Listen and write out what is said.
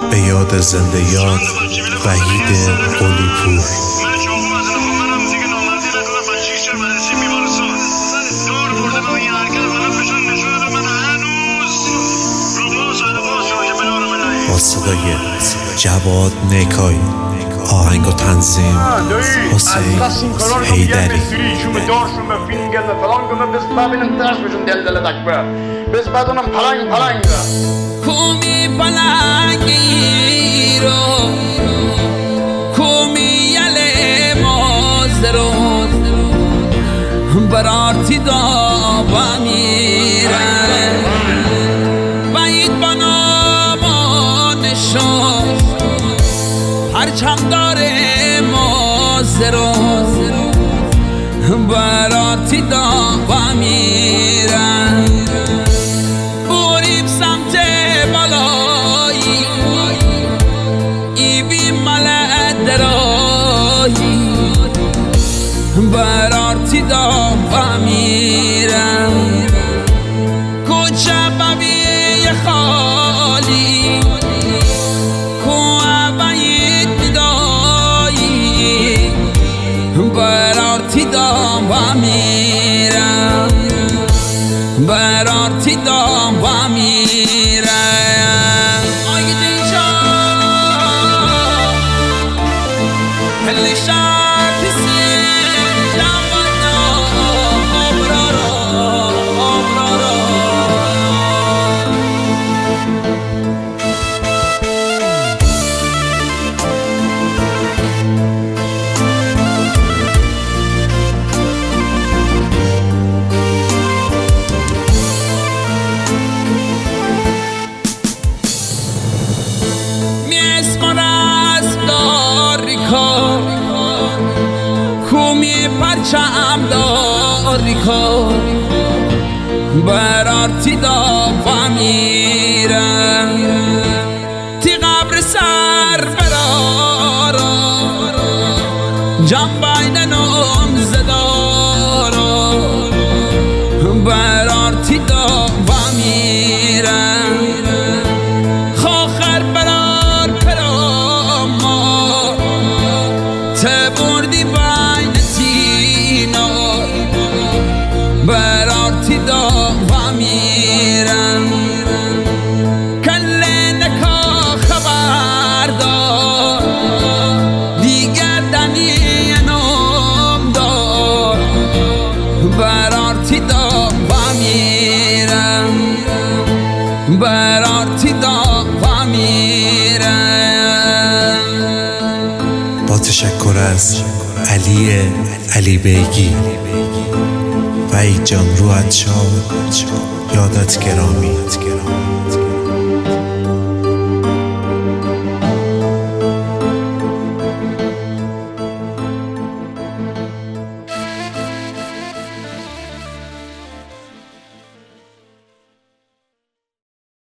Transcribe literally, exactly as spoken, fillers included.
به یاد زنده یاد وحید قلی پور. با صدای جواد نیکایی، آهنگ و تنظیم حسین حیدری. کومی پلنگی رو کومی یله مازرو برارتی دا بمیره باید بنامانشو هرچم داره مازرو برارتی دا بمیره برارتی دا بمیرم کوچه ببی خالی کوه باید بدایی برارتی دا بمیرم برارتی دا بمیرم آید اینجا هلیشا کومی پرچم داری کن برارتی دا بمیرم تی قبر سر برارا جم بایدنم زدارا برارتی دا بمیرم خاخر برار پراما تبردی برارتی دا بمیرم کله نکا خبر دار دیگر دنی نام دار برارتی دا بمیرم برارتی دا بمیرم. با تشکر از علی علی بیگی. وحید جان روحت شاد، یادت گرامی.